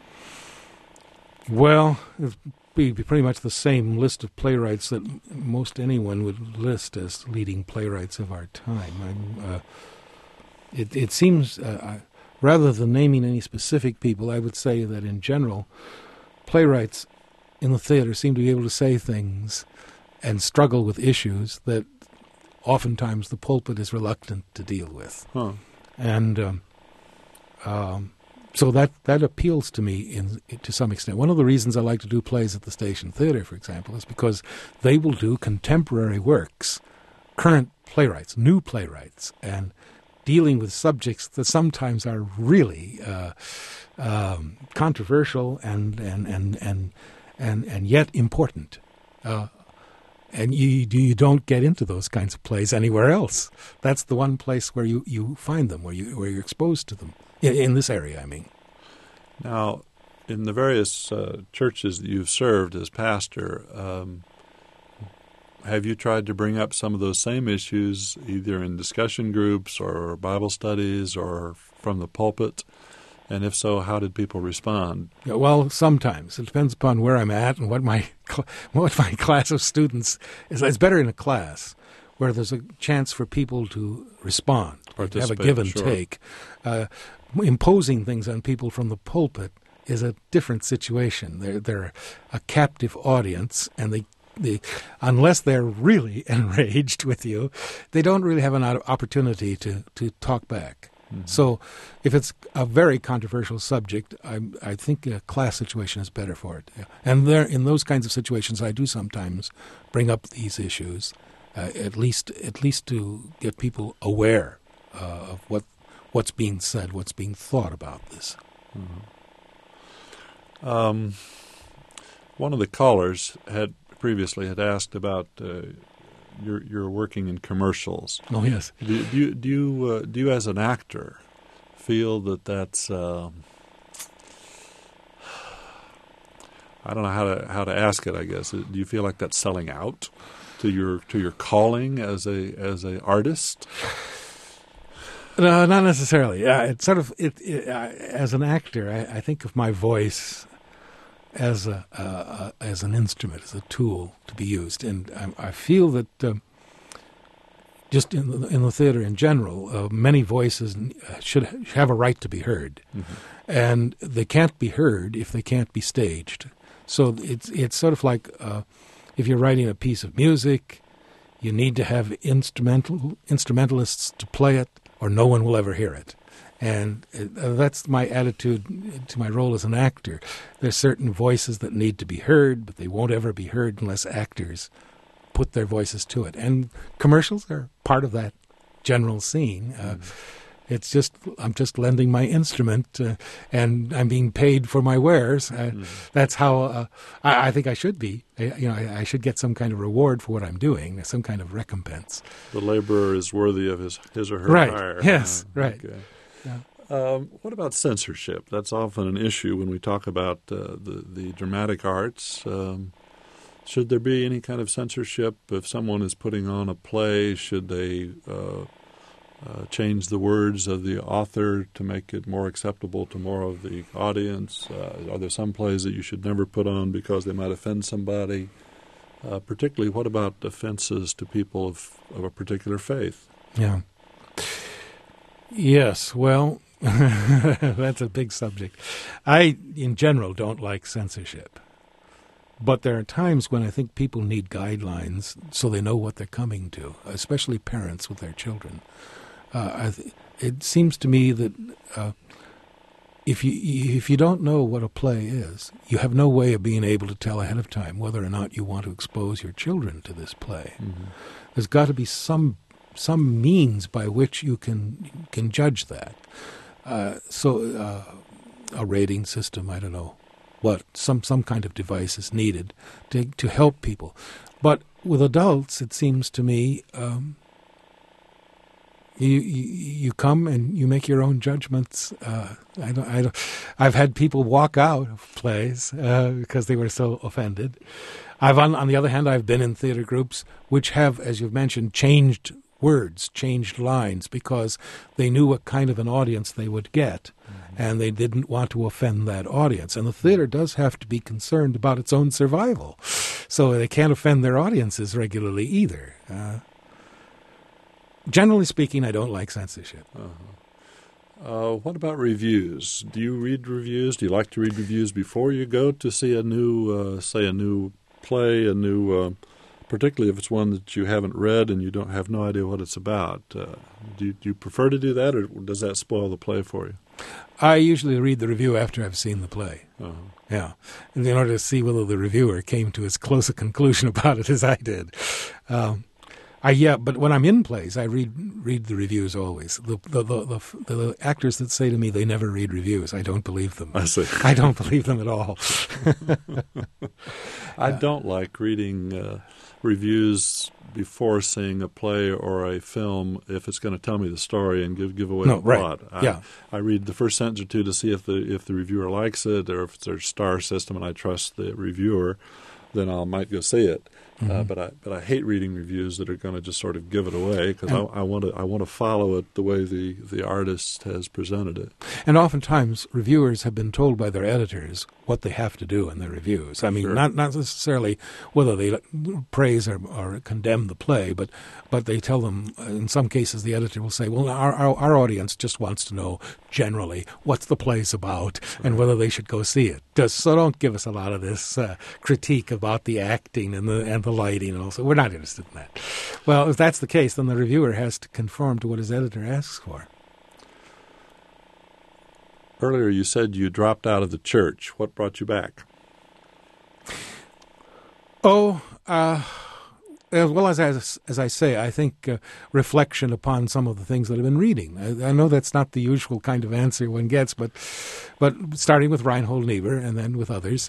Well, it'd be pretty much the same list of playwrights that most anyone would list as leading playwrights of our time. It seems. Rather than naming any specific people, I would say that in general, playwrights in the theater seem to be able to say things and struggle with issues that oftentimes the pulpit is reluctant to deal with. And so that appeals to me to some extent. One of the reasons I like to do plays at the Station Theater, for example, is because they will do contemporary works, current playwrights, new playwrights, and dealing with subjects that sometimes are really controversial and yet important. And you don't get into those kinds of plays anywhere else. That's the one place where you find them, where you're exposed to them. In this area, I mean. Now, in the various churches that you've served as pastor, have you tried to bring up some of those same issues, either in discussion groups or Bible studies or from the pulpit? And if so, how did people respond? Yeah, well, sometimes. It depends upon where I'm at and what my class of students is. It's better in a class where there's a chance for people to respond, have a give and take. Imposing things on people from the pulpit is a different situation. They're a captive audience, and they unless they're really enraged with you, they don't really have an opportunity to talk back. Mm-hmm. So if it's a very controversial subject, I think a class situation is better for it. Yeah. And in those kinds of situations, I do sometimes bring up these issues, at least to get people aware of what's being said, what's being thought about this. Mm-hmm. One of the callers previously had asked about you're working in commercials. Oh yes. Do you as an actor feel that's I don't know how to ask it, I guess. Do you feel like that's selling out to your calling as a artist? No, not necessarily. It's sort of as an actor, I think of my voice as an instrument, as a tool to be used, and I feel that just in the theater in general, many voices should have a right to be heard, and they can't be heard if they can't be staged. So it's sort of like if you're writing a piece of music, you need to have instrumentalists to play it, or no one will ever hear it. And that's my attitude to my role as an actor. There's certain voices that need to be heard, but they won't ever be heard unless actors put their voices to it. And commercials are part of that general scene. It's just I'm just lending my instrument, and I'm being paid for my wares. That's how I think I should be. I should get some kind of reward for what I'm doing, some kind of recompense. The laborer is worthy of his or her right. hire. Yes, right. Okay. Yeah. What about censorship? That's often an issue when we talk about the dramatic arts. Should there be any kind of censorship if someone is putting on a play? Should they change the words of the author to make it more acceptable to more of the audience? Are there some plays that you should never put on because they might offend somebody? Particularly, what about offenses to people of a particular faith? Yeah. Yes, well, that's a big subject. I, in general, don't like censorship. But there are times when I think people need guidelines so they know what they're coming to, especially parents with their children. It seems to me that if you don't know what a play is, you have no way of being able to tell ahead of time whether or not you want to expose your children to this play. There's got to be some means by which you can judge that. So a rating system, I don't know what, some kind of device is needed to help people. But with adults, it seems to me you come and you make your own judgments. I've had people walk out of plays because they were so offended. On the other hand, I've been in theater groups which have, as you've mentioned, changed words, changed lines, because they knew what kind of an audience they would get, and they didn't want to offend that audience. And the theater does have to be concerned about its own survival, so they can't offend their audiences regularly either. Generally speaking, I don't like censorship. What about reviews? Do you read reviews? Do you like to read reviews before you go to see a new, say, a new play, particularly if it's one that you haven't read and you don't have no idea what it's about? Do you prefer to do that, or does that spoil the play for you? I usually read the review after I've seen the play. Yeah, in order to see whether the reviewer came to as close a conclusion about it as I did. But when I'm in plays, I read the reviews always. The actors that say to me they never read reviews, I don't believe them. I see. I don't believe them at all. I don't like reading reviews before seeing a play or a film if it's going to tell me the story and give away the plot. I read the first sentence or two to see if the reviewer likes it, or if there's a star system and I trust the reviewer, then I might go see it. But I hate reading reviews that are going to just sort of give it away, because I want to follow it the way the artist has presented it. And oftentimes reviewers have been told by their editors what they have to do in their reviews. I mean, not necessarily whether they praise or condemn the play, but they tell them. In some cases, the editor will say, "Well, our audience just wants to know generally what's the play's about and whether they should go see it. So don't give us a lot of this critique about the acting and the lighting and all. So we're not interested in that." Well, if that's the case, then the reviewer has to conform to what his editor asks for. Earlier you said you dropped out of the church. What brought you back? As well as I say, I think reflection upon some of the things that I've been reading. I know that's not the usual kind of answer one gets, but starting with Reinhold Niebuhr and then with others,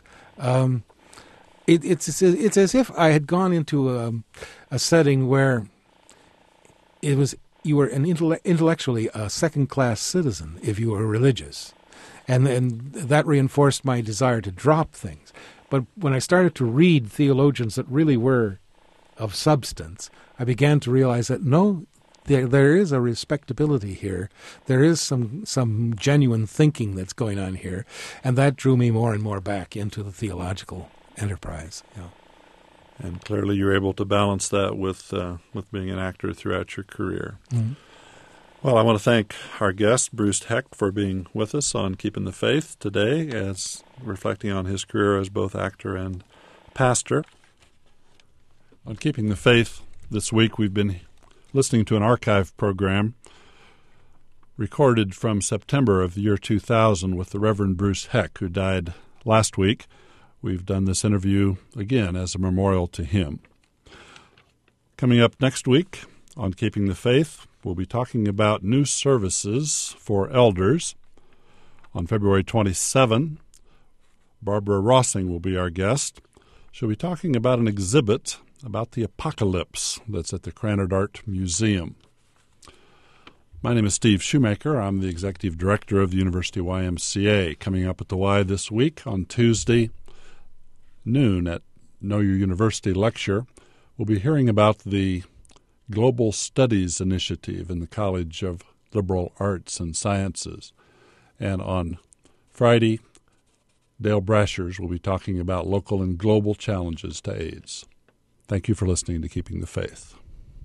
it's as if I had gone into a setting where you were intellectually a second-class citizen if you were religious, and that reinforced my desire to drop things. But when I started to read theologians that really were of substance, I began to realize that no, there is a respectability here. There is some genuine thinking that's going on here, and that drew me more and more back into the theological enterprise. And clearly you're able to balance that with being an actor throughout your career. Mm-hmm. Well, I want to thank our guest, Bruce Heck, for being with us on Keeping the Faith today, as reflecting on his career as both actor and pastor. On Keeping the Faith this week, we've been listening to an archive program recorded from September of the year 2000 with the Reverend Bruce Heck, who died last week. We've done this interview again as a memorial to him. Coming up next week on Keeping the Faith, we'll be talking about new services for elders. On February 27, Barbara Rossing will be our guest. She'll be talking about an exhibit about the apocalypse that's at the Krannert Art Museum. My name is Steve Shoemaker. I'm the Executive Director of the University YMCA. Coming up at the Y this week on Tuesday noon at Know Your University lecture, we'll be hearing about the Global Studies Initiative in the College of Liberal Arts and Sciences. And on Friday, Dale Brashers will be talking about local and global challenges to AIDS. Thank you for listening to Keeping the Faith.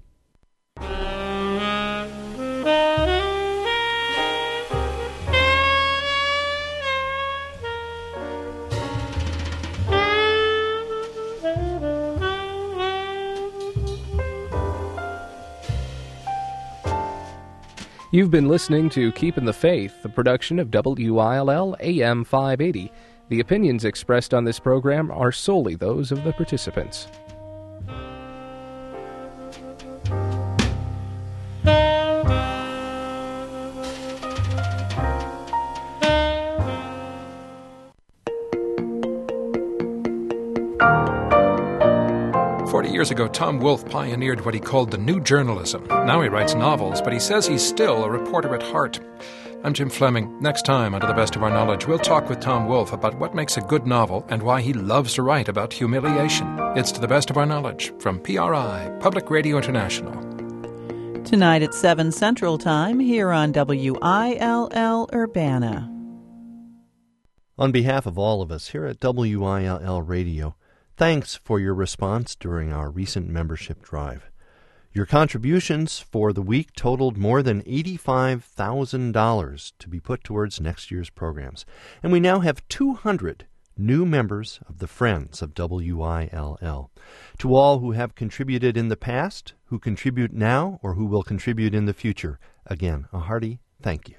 You've been listening to Keeping the Faith, a production of WILL AM 580. The opinions expressed on this program are solely those of the participants. 40 years ago, Tom Wolfe pioneered what he called the new journalism. Now he writes novels, but he says he's still a reporter at heart. I'm Jim Fleming. Next time, on To the Best of Our Knowledge, we'll talk with Tom Wolfe about what makes a good novel and why he loves to write about humiliation. It's To the Best of Our Knowledge from PRI, Public Radio International. Tonight at 7 Central Time, here on WILL Urbana. On behalf of all of us here at WILL Radio, thanks for your response during our recent membership drive. Your contributions for the week totaled more than $85,000 to be put towards next year's programs. And we now have 200 new members of the Friends of WILL. To all who have contributed in the past, who contribute now, or who will contribute in the future, again, a hearty thank you.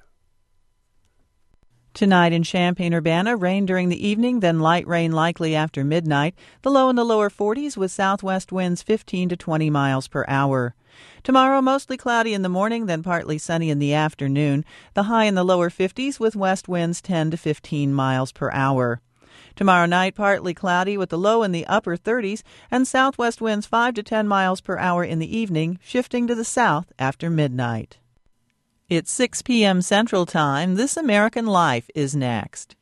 Tonight in Champaign-Urbana, rain during the evening, then light rain likely after midnight. The low in the lower 40s with southwest winds 15 to 20 miles per hour. Tomorrow, mostly cloudy in the morning, then partly sunny in the afternoon. The high in the lower 50s with west winds 10 to 15 miles per hour. Tomorrow night, partly cloudy with the low in the upper 30s and southwest winds 5 to 10 miles per hour in the evening, shifting to the south after midnight. It's 6 p.m. Central Time. This American Life is next.